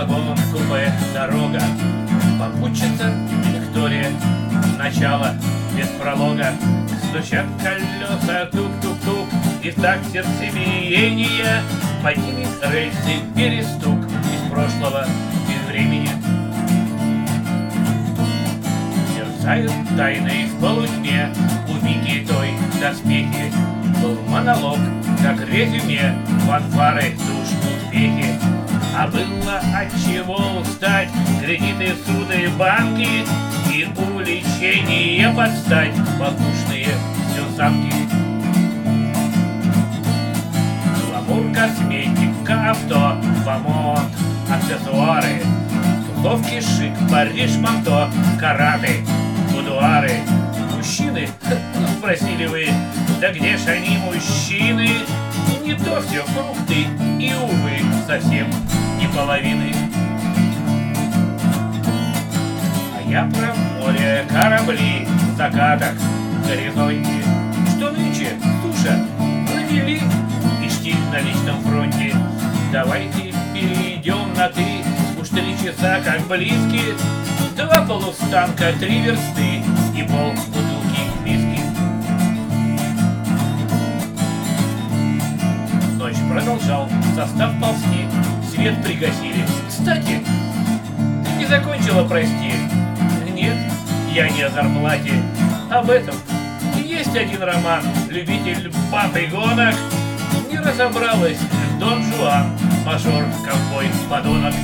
вагон, купе, дорога. Попутчица Виктория, начало без пролога. Стучат колеса, тук-тук-тук, и в такт сердцебиения под ними рельсы перестук из прошлого, без времени. Мерцают тайны в полутьме, у Вики той доспехи. Был монолог, как резюме, фанфары, душ, успехи. А было от чего устать, кредиты, суды, банки и увлечения подстать, воздушные сюрсамки. Гламур, косметика, авто, помод, аксессуары, тусовки, шик, Париж, Монто, караты, будуары. Мужчины, спросили вы, да где ж они, мужчины? Не то все фрукты и, увы, совсем не половины. А я про море, корабли, закаток, горизонте, что нынче суша навели и штиль на личном фронте. Давайте перейдем на «ты», уж 3 часа как близки, 2 полустанка, 3 версты и полбутылки виски. Ночь продолжал состав ползти, свет пригасили. Кстати, ты не закончила, прости. Нет, я не о зарплате. Об этом есть один роман. Любитель баб и гонок. Не разобралась Дон Жуан, мажор, ковбой, подонок.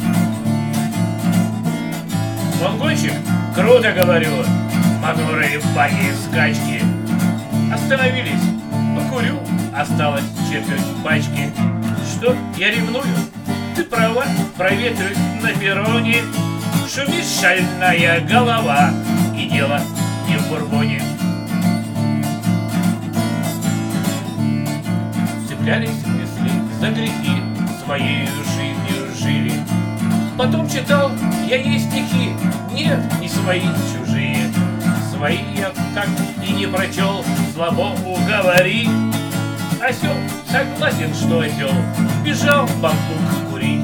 Вагончик? Круто, говорю. Моторы, баги, скачки. Остановились. Покурю. Осталось четверть пачки. Что, я ревную? Ты права, проветрюсь на перроне. Шумит шальная голова, и дело не в бурбоне. Цеплялись мысли за грехи, своей жизнью жили. Потом читал я ей стихи, нет, не свои, чужие. Свои я так и не прочел, слабо уговори. Осел, согласен, что осел, бежал бамбук курить.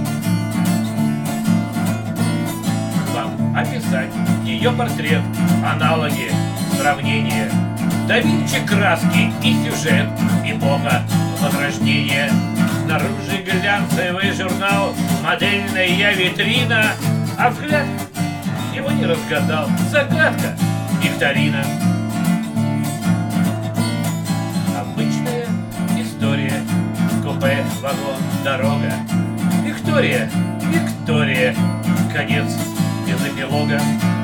Вам описать ее портрет, аналоги, сравнения, да Винчи, краски и сюжет, эпоха Возрождения. Снаружи глянцевый журнал, модельная витрина, а взгляд его не разгадал, загадка, викторина. Обычная история, купе, вагон, дорога. Виктория, Виктория, конец без эпилога.